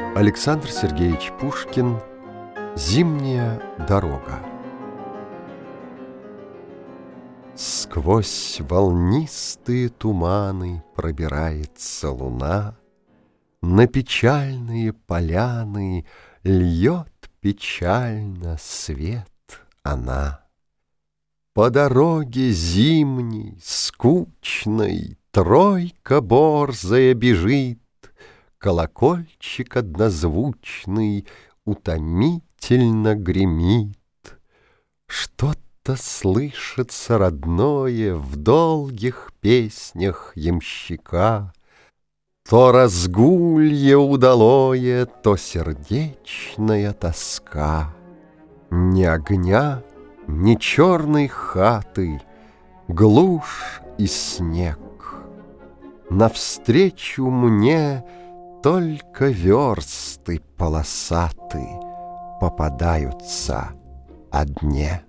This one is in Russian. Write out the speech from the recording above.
Александр Сергеевич Пушкин. Зимняя дорога. Сквозь волнистые туманы пробирается луна, на печальные поляны льет печально свет она. По дороге зимней, скучной, тройка борзая бежит, колокольчик однозвучный утомительно гремит. Что-то слышится родное в долгих песнях ямщика, то разгулье удалое, то сердечная тоска. Ни огня, ни черной хаты, глушь и снег. Навстречу мне только версты полосаты попадаются о дне.